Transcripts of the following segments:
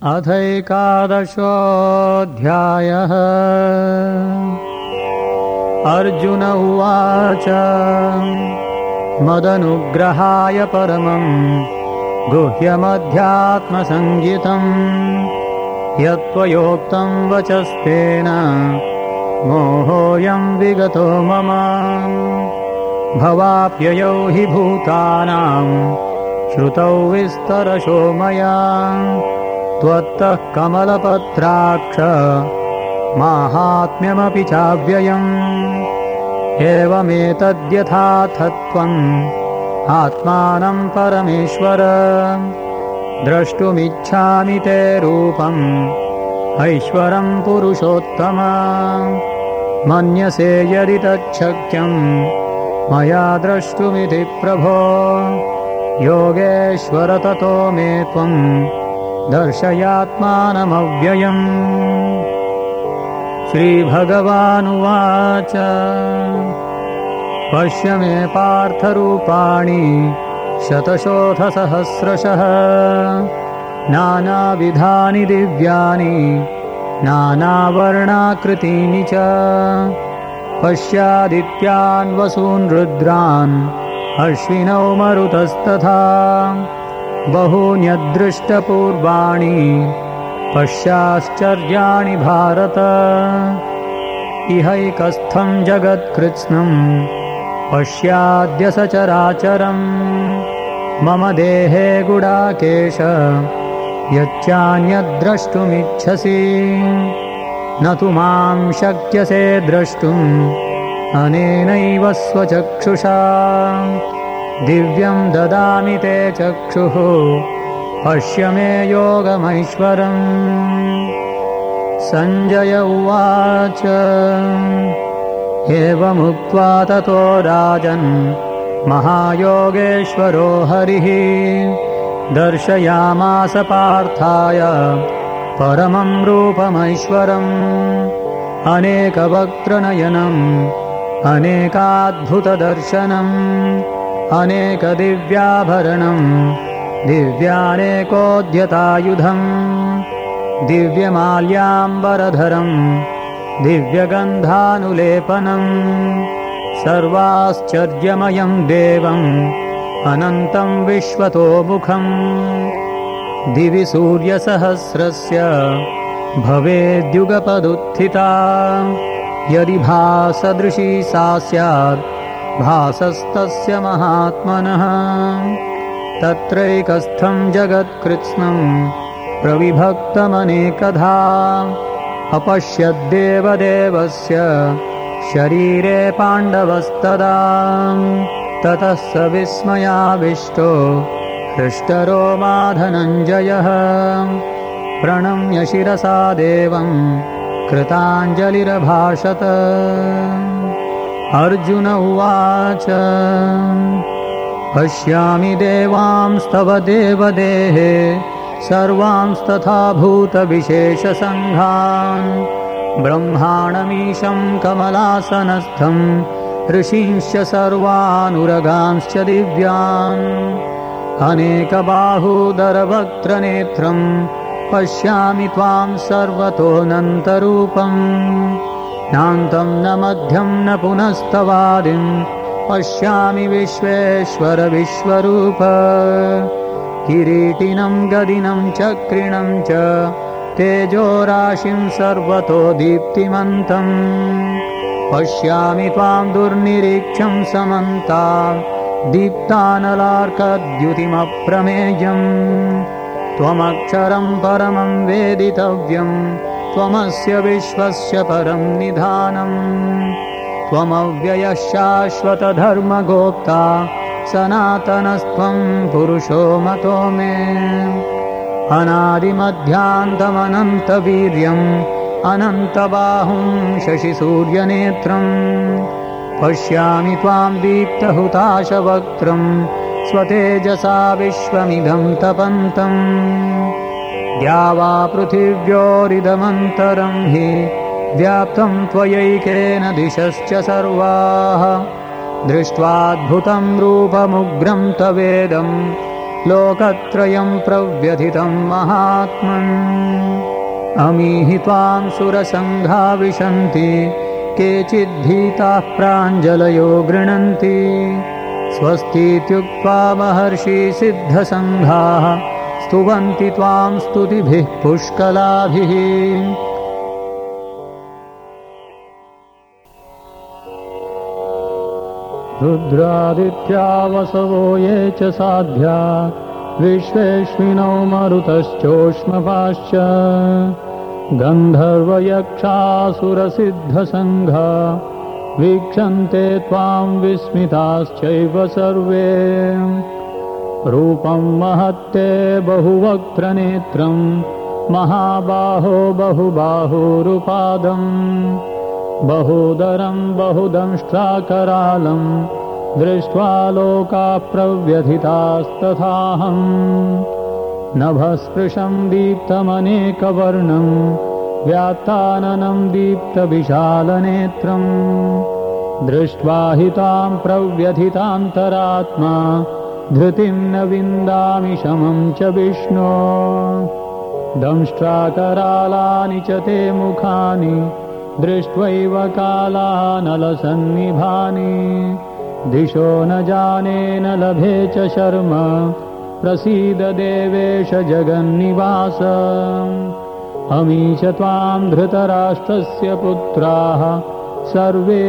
अथैकादशोऽध्यायः। अर्जुन उवाच मदनुग्रहाय परमं गुह्यमध्यात्मसंज्ञितं यत्त्वयोक्तं वचस्तेन मोहोऽयं विगतो मम। भवाप्ययौ हि भूतानां श्रुतौ विस्तरशो मया त्वत्तः कमलपत्राक्ष माहात्म्यमपि चाव्ययम्। एवमेतद्यथार्थत्वम् आत्मानं परमेश्वर द्रष्टुमिच्छामि ते रूपम् ऐश्वरं पुरुषोत्तम। मन्यसे यदि तच्छक्यं मया द्रष्टुमिति प्रभो योगेश्वर ततो मे त्वं दर्शयात्मानमव्ययम्। श्रीभगवानुवाच पश्य मे पार्थरूपाणि शतशोऽथसहस्रशः नानाविधानि दिव्यानि नानावर्णाकृतीनि च। पश्यादित्यान् वसून् रुद्रान् अश्विनौ मरुतस्तथा बहून्यदृष्टपूर्वाणि पश्याश्चर्याणि भारत। इहैकस्थं जगत्कृत्स्नं पश्याद्य सचराचरम् मम देहे गुडाकेश यच्चान्यद्द्रष्टुमिच्छसि न तु मां शक्यसे द्रष्टुम् अनेनैव स्वचक्षुषा। दिव्यं ददामि ते चक्षुः पश्य मे योगमैश्वरम्। सञ्जय उवाच एवमुक्त्वा ततो राजन् महायोगेश्वरो हरिः दर्शयामास पार्थाय परमं रूपमैश्वरम्। अनेकवक्त्रनयनम् अनेकाद्भुतदर्शनम् अनेकदिव्याभरणम् दिव्यानेकोद्यतायुधम् दिव्यमाल्याम्बरधरम् दिव्यगन्धानुलेपनम् सर्वाश्चर्यमयं देवम् अनन्तं विश्वतोमुखम्। दिवि सूर्यसहस्रस्य भवेद्युगपदुत्थिता यदि भासदृशी सा स्यात् भासस्तस्य महात्मनः। तत्रैकस्थं जगत्कृत्स्नं प्रविभक्तमनेकधा अपश्यद्देवदेवस्य शरीरे पाण्डवस्तदा। ततः स विस्मयाविष्टो हृष्टरोमा धनञ्जयः प्रणम्य शिरसा देवं कृताञ्जलिरभाषत। अर्जुन उवाच पश्यामि देवांस्तव देवदेहे सर्वांस्तथा भूतविशेषसङ्घान् ब्रह्माणमीशं कमलासनस्थं ऋषींश्च सर्वानुरगांश्च दिव्यान्। अनेकबाहूदरवक्त्रनेत्रं पश्यामि त्वां सर्वतोऽनन्तरूपम्। नान्तं न मध्यं न पुनस्तवादिं पश्यामि विश्वेश्वर विश्वरूप। किरीटिनं गदिनं चक्रिणं च तेजोराशिं सर्वतो दीप्तिमन्तम्। पश्यामि त्वां दुर्निरीक्षं समन्तात् दीप्तानलार्कद्युतिमप्रमेयम्। त्वमक्षरं परमं वेदितव्यं त्वमस्य विश्वस्य परं निधानम्। त्वमव्ययः शाश्वतधर्मगोप्ता सनातनस्त्वं पुरुषो मतो मे। अनादिमध्यान्तमनन्तवीर्यम् अनन्तबाहुं शशिसूर्यनेत्रम् पश्यामि त्वां दीप्तहुताशवक्त्रं स्वतेजसा विश्वमिदं तपन्तम्। द्यावा पृथिव्योरिदमन्तरं हि व्याप्तं त्वयैकेन दिशश्च सर्वाः। दृष्ट्वाद्भुतं रूपमुग्रं तवेदं लोकत्रयं प्रव्यथितं महात्मन् अमीहि त्वां सुरसङ्घा विशन्ति केचिद्भीताः प्राञ्जलयो गृह्णन्ति स्वस्तीत्युक्त्वा महर्षि सिद्धसङ्घाः स्तुवन्ति त्वां स्तुतिभिः पुष्कलाभिः रुद्रादित्या वसवो ये च साध्या विश्वेश्विनौ मरुतश्चोष्मपाश्च गन्धर्वयक्षासुरसिद्धसङ्घा वीक्षन्ते त्वां विस्मिताश्चैव सर्वे रूपं महत्ते बहुवक्त्रनेत्रं महाबाहो बहुबाहुरुपादम् बहुदरं बहुदंष्ट्राकरालं दृष्ट्वा लोकाः प्रव्यथितास्तथाहम् नभस्पृशं दीप्तमनेकवर्णं व्यात्ताननं दीप्तविशालनेत्रं दृष्ट्वा हि तां प्रव्यथितान्तरात्मा धृतिं न विन्दामि शमं च विष्णो दंष्ट्राकरालानि च ते मुखानि दृष्ट्वैव कालानलसन्निभानि दिशो न जाने न लभे च शर्म प्रसीद देवेश जगन्निवास अमी च त्वां धृतराष्ट्रस्य पुत्राः सर्वे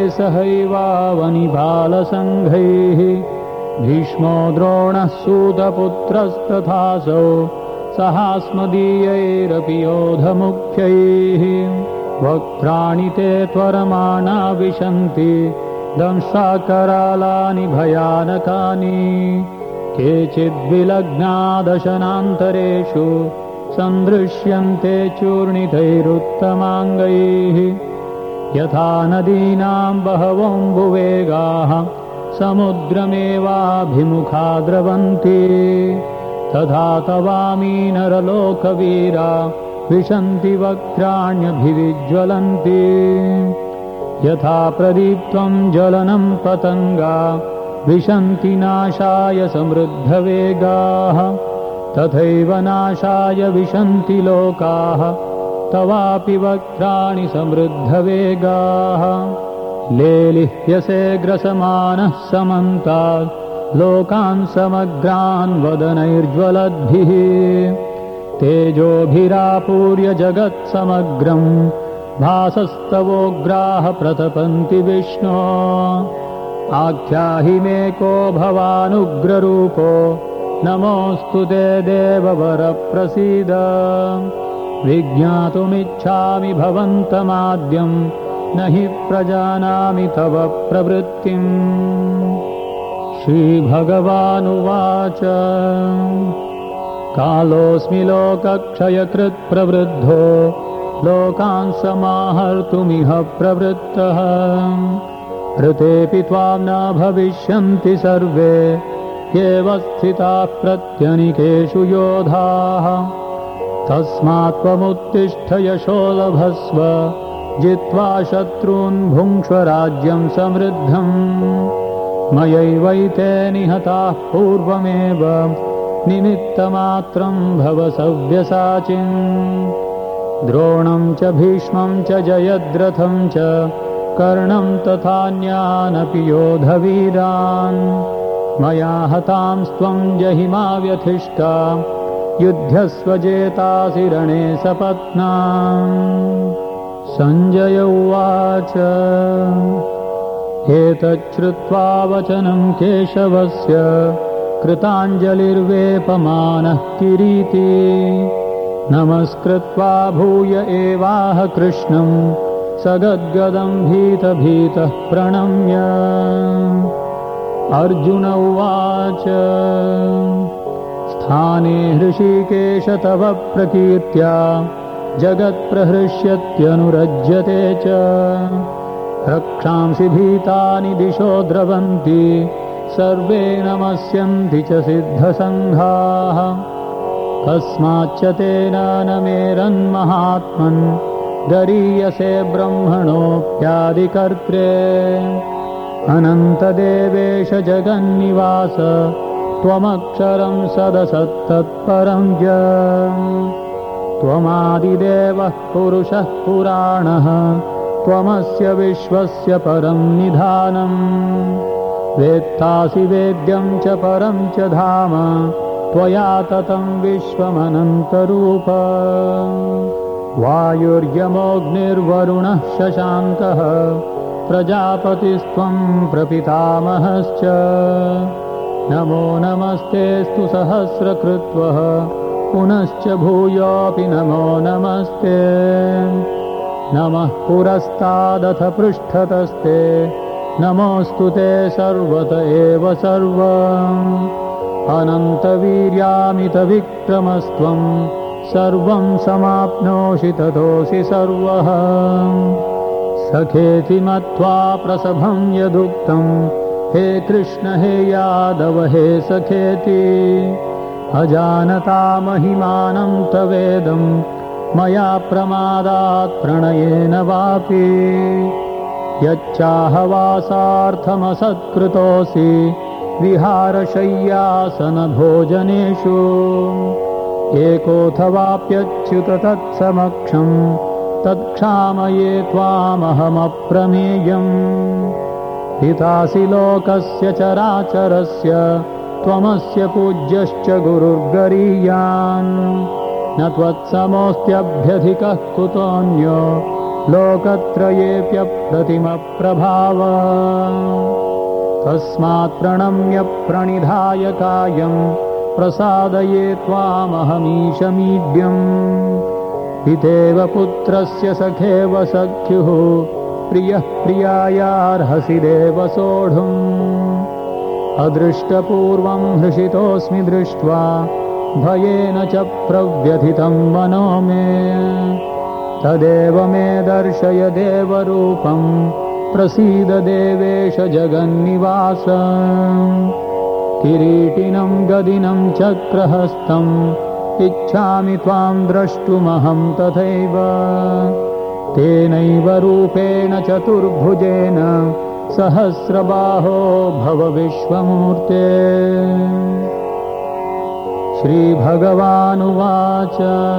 सहैवावनिबालसङ्घैः भीष्मो द्रोणः सूतपुत्रस्तथासौ सहास्मदीयैरपि योधमुख्यैः वक्त्राणि ते त्वरमाणा विशन्ति दंष्ट्राकरालानि भयानकानि केचिद्विलग्ना दशनान्तरेषु सन्दृश्यन्ते चूर्णितैरुत्तमाङ्गैः यथा नदीनां बहवोऽम्बुवेगाः समुद्रमेवाभिमुखा द्रवन्ति तथा तवामी नरलोकवीरा विशन्ति वक्त्राण्यभिविज्वलन्ति यथा प्रदीप्तं ज्वलनं पतङ्गा विशन्ति नाशाय समृद्धवेगाः तथैव नाशाय विशन्ति लोकाः तवापि वक्त्राणि समृद्धवेगाः लेलिह्यसे ग्रसमानः समन्तात् लोकान् समग्रान् वदनैर्ज्वलद्भिः तेजोभिरापूर्य जगत्समग्रं भासस्तवोग्राः प्रतपन्ति विष्णो आख्याहि मे को भवानुग्ररूपो नमोऽस्तु ते देववरप्रसीद विज्ञातुमिच्छामि भवन्तमाद्यं न हि प्रजानामि तव प्रवृत्तिम् श्रीभगवानुवाच कालोऽस्मि लोकक्षयकृत् प्रवृद्धो लोकान् समाहर्तुमिह प्रवृत्तः ऋतेऽपि त्वां न भविष्यन्ति सर्वे एव स्थिताः प्रत्यनिकेषु योधाः तस्मात् त्वमुत्तिष्ठ यशो लभस्व जित्वा शत्रून् भुङ्क्ष्व राज्यं समृद्धम् मयैवैते निहताः पूर्वमेव निमित्तमात्रं भव सव्यसाचिन् द्रोणं च भीष्मं च जयद्रथं च कर्णं तथान्यानपि योधवीरान् मया हतांस्त्वं जहिमा व्यथिष्ठा युध्यस्व जेतासि रणे सपत्नान् सञ्जय उवाच एतच्छ्रुत्वा वचनं केशवस्य कृताञ्जलिर्वेपमानः किरीटी नमस्कृत्वा भूय एवाह कृष्णं सगद्गदं भीतभीतः प्रणम्य अर्जुन उवाच स्थाने हृषीकेश तव प्रकीर्त्या जगत्प्रहृष्यत्यनुरज्यते च रक्षांसि भीतानि दिशो द्रवन्ति सर्वे नमस्यन्ति च सिद्धसङ्घाः कस्माच्च तेन न मेरन्महात्मन् गरीयसे ब्रह्मणोऽप्यादिकर्त्रे अनन्तदेवेश जगन्निवास त्वमक्षरं सदसत्तत्परं च त्वमादिदेवः पुरुषः पुराणः त्वमस्य विश्वस्य परं निधानम् वेत्तासि वेद्यं च परं च धाम त्वया ततं विश्वमनन्तरूप वायुर्यमोऽग्निर्वरुणः शशाङ्कः प्रजापतिस्त्वं प्रपितामहश्च नमो नमस्तेऽस्तु सहस्रकृत्वः पुनश्च भूयोऽपि नमो नमस्ते नमः पुरस्तादथ पृष्ठतस्ते नमोऽस्तु ते सर्वत एव सर्वम् अनन्तवीर्यामितविक्रमस्त्वं सर्वं समाप्नोषि ततोऽसि सर्वः सखेति मत्वा प्रसभं यदुक्तं हे कृष्ण हे यादव हे सखेति अजानता महिमानं तवेदं मया प्रमादात् प्रणयेन वापि यच्चाहवासार्थमसत्कृतोऽसि विहारशय्यासनभोजनेषु एकोऽथवाप्यच्युत तत्समक्षं तत्क्षामये त्वामहमप्रमेयम् पितासि लोकस्य चराचरस्य त्वमस्य पूज्यश्च गुरुर्गरीयान् न त्वत्समोऽस्त्यभ्यधिकः कुतोऽन्यो लोकत्रयेऽप्यप्रतिमप्रभाव तस्मात् प्रणम्य प्रणिधाय कायं प्रसादये त्वामहमीशमीड्यम् पितेव पुत्रस्य सखेव सख्युः प्रियः प्रियायार्हसि देव सोढुम् अदृष्टपूर्वं हृषितोऽस्मि दृष्ट्वा भयेन च प्रव्यथितं मनो मे तदेव मे दर्शय देवरूपं प्रसीद देवेश जगन्निवास किरीटिनं गदिनं चक्रहस्तम् इच्छामि त्वां द्रष्टुमहं तथैव तेनैव रूपेण चतुर्भुजेन सहस्रबाहो भव विश्वमूर्ते श्रीभगवानुवाच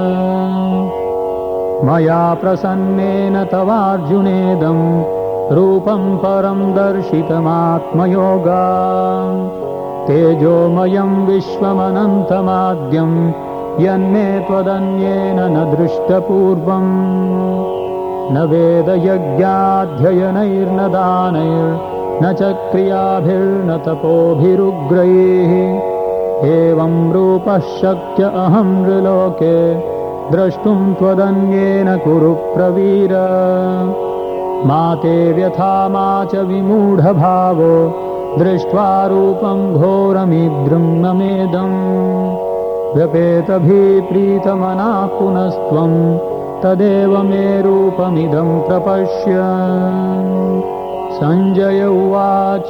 मया प्रसन्नेन तवार्जुनेदं रूपं परं दर्शितमात्मयोगात् तेजोमयं विश्वमनन्तमाद्यं यन्मे त्वदन्येन न दृष्टपूर्वम् न वेदयज्ञाध्ययनैर्न दानैर्न च क्रियाभिर्न तपोभिरुग्रैः एवं रूपः शक्य अहं नृलोके द्रष्टुं त्वदन्येन कुरु प्रवीर मा ते व्यथा मा च विमूढभावो दृष्ट्वा रूपं घोरमीद्रुं न मेदम् व्यपेतभिप्रीतमनाः पुनस्त्वं तदेव मे रूपमिदं प्रपश्य सञ्जय उवाच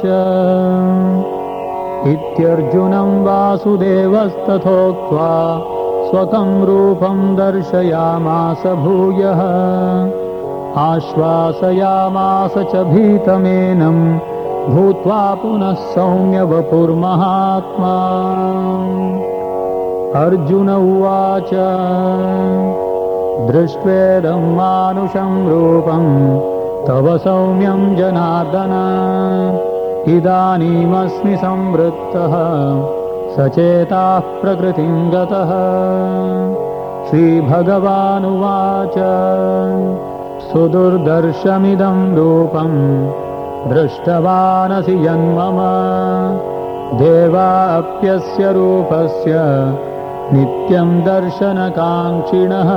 इत्यर्जुनं वासुदेवस्तथोक्त्वा स्वकं रूपं दर्शयामास भूयः आश्वासयामास च भीतमेनं भूत्वा पुनः सौम्य वपुर्महात्मा अर्जुन उवाच दृष्ट्वेदं मानुषं रूपं तव सौम्यं जनार्दन इदानीमस्मि संवृत्तः सचेताः प्रकृतिं गतः श्रीभगवानुवाच सुदुर्दर्शमिदं रूपं दृष्टवानसि यन्मम देवाप्यस्य रूपस्य नित्यं दर्शनकाङ्क्षिणः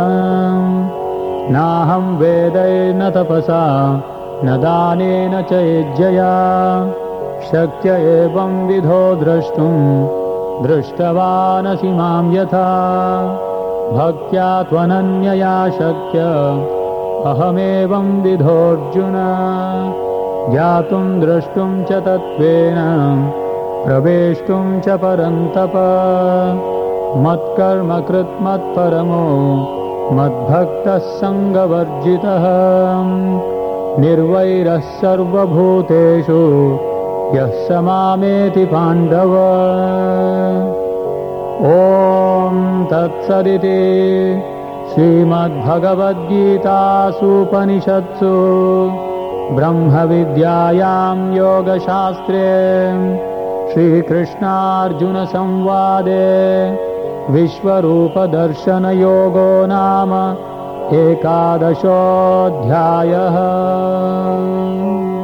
नाहं वेदैर्न तपसा न दानेन च यज्ञया शक्य एवं विधो द्रष्टुं दृष्टवानसि मां यथा भक्त्या त्वनन्यया शक्य अहमेवं विधोऽर्जुन ज्ञातुं द्रष्टुं च तत्त्वेन प्रवेष्टुं च परन्तप मत्कर्म कृत् मत्परमो मद्भक्तः सङ्गवर्जितः निर्वैरः सर्वभूतेषु यः स मामेति पाण्डव। ॐ तत्सदिति श्रीमद्भगवद्गीतासूपनिषत्सु ब्रह्मविद्यायां योगशास्त्रे श्रीकृष्णार्जुनसंवादे विश्वरूपदर्शनयोगो नाम 11.